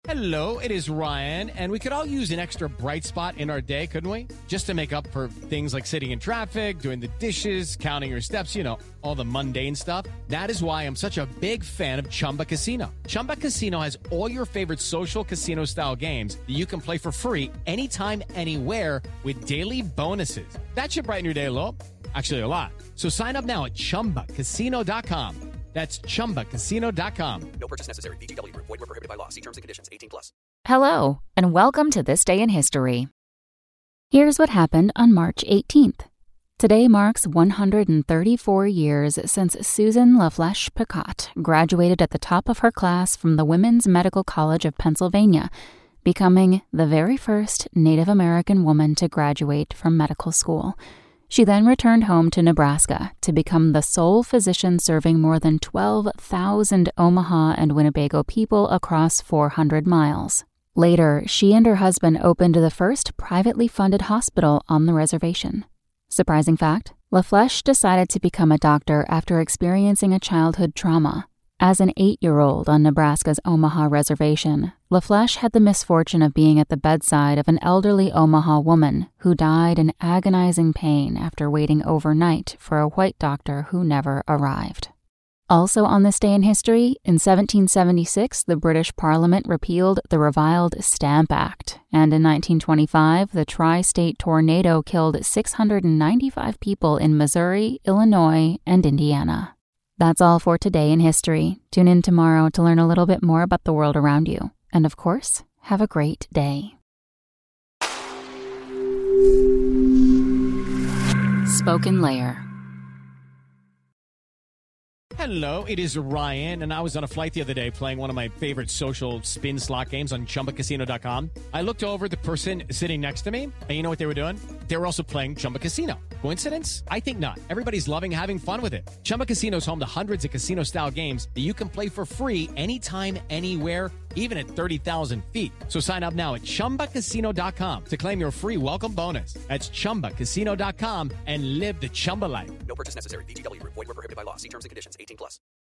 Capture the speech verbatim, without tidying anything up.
Hello, it is Ryan, and we could all use an extra bright spot in our day, couldn't we? Just to make up for things like sitting in traffic, doing the dishes, counting your steps, you know, all the mundane stuff. That is why I'm such a big fan of Chumba Casino. Chumba Casino has all your favorite social casino-style games that you can play for free anytime, anywhere with daily bonuses. That should brighten your day a little. Actually, a lot. So sign up now at chumba casino dot com. That's chumba casino dot com. No purchase necessary. V G W. Void where prohibited by law. See terms and conditions. eighteen plus. Hello, and welcome to This Day in History. Here's what happened on March eighteenth. Today marks one hundred thirty-four years since Susan LaFlèche Picotte graduated at the top of her class from the Women's Medical College of Pennsylvania, becoming the very first Native American woman to graduate from medical school. She then returned home to Nebraska to become the sole physician serving more than twelve thousand Omaha and Winnebago people across four hundred miles. Later, she and her husband opened the first privately funded hospital on the reservation. Surprising fact, LaFlèche decided to become a doctor after experiencing a childhood trauma. As an eight-year-old on Nebraska's Omaha reservation, LaFlèche had the misfortune of being at the bedside of an elderly Omaha woman who died in agonizing pain after waiting overnight for a white doctor who never arrived. Also on this day in history, in seventeen seventy-six, the British Parliament repealed the reviled Stamp Act, and in nineteen twenty-five, the tri-state tornado killed six hundred ninety-five people in Missouri, Illinois, and Indiana. That's all for today in history. Tune in tomorrow to learn a little bit more about the world around you. And of course, have a great day. Spoken Layer. Hello, it is Ryan, and I was on a flight the other day playing one of my favorite social spin slot games on chumba casino dot com. I looked over at the person sitting next to me, and you know what they were doing? They were also playing Chumba Casino. Coincidence? I think not. Everybody's loving having fun with it. Chumba Casino is home to hundreds of casino-style games that you can play for free anytime, anywhere, even at thirty thousand feet. So sign up now at chumba casino dot com to claim your free welcome bonus. That's chumba casino dot com and live the Chumba life. No purchase necessary. V G W. Void where prohibited by law. See terms and conditions. eighteen plus.